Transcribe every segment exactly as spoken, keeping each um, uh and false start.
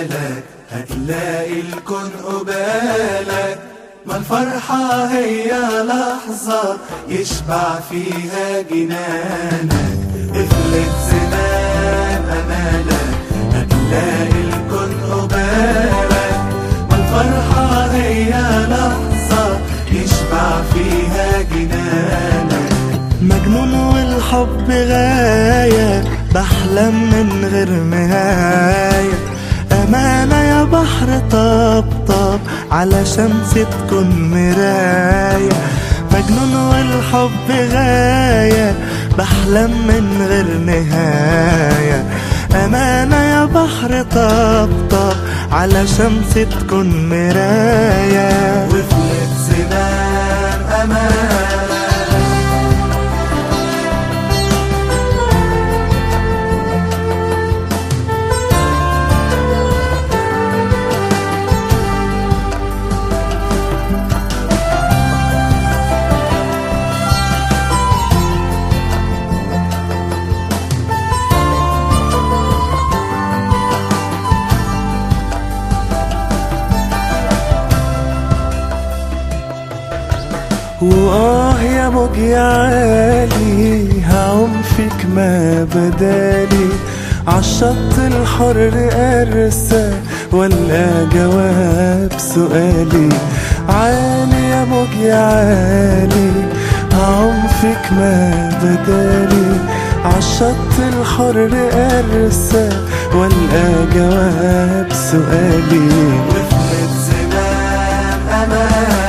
أمالك هتلاقي الكون قبالك. ما الفرحة هي لحظة يشبع فيها جنانك. افلت زمان أمالك هتلاقي الكون قبالك. ما الفرحة هي لحظة يشبع فيها جنانك. مجنون والحب غاية بحلم من غير نهاية. أمانة يا بحر طبطب على شمس تكون مراية. مجنون والحب غاية بحلم من غير نهاية. أمانة يا بحر طبطب على شمس تكون مراية. وفلت زمان أمالك وآه يا موج يا عالي هعوم فيك ما بدالي. عالشط الحر أرسى ولا جواب سؤالي. عالي يا موج يا عالي هعوم فيك ما بدالي. عالشط الحر أرسى ولا جواب سؤالي. وفلت زمان أمالك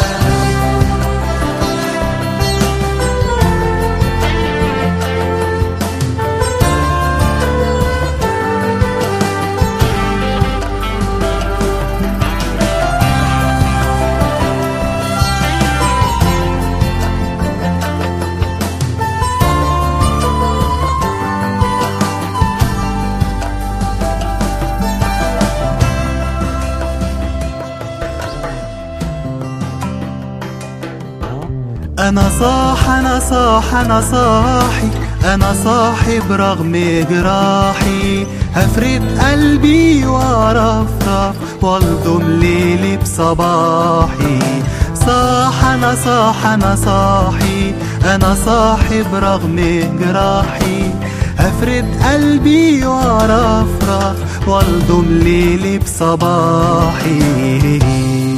أنا صاح أنا صاح أنا صاحي. أنا صاحي برغم جراحي. هفرد قلبي وأرفرف والضم ليلي بصباحي. صاح أنا صاح أنا صاحي. أنا صاحي برغم جراحي. هفرد قلبي وأرفرف والضم ليلي بصباحي.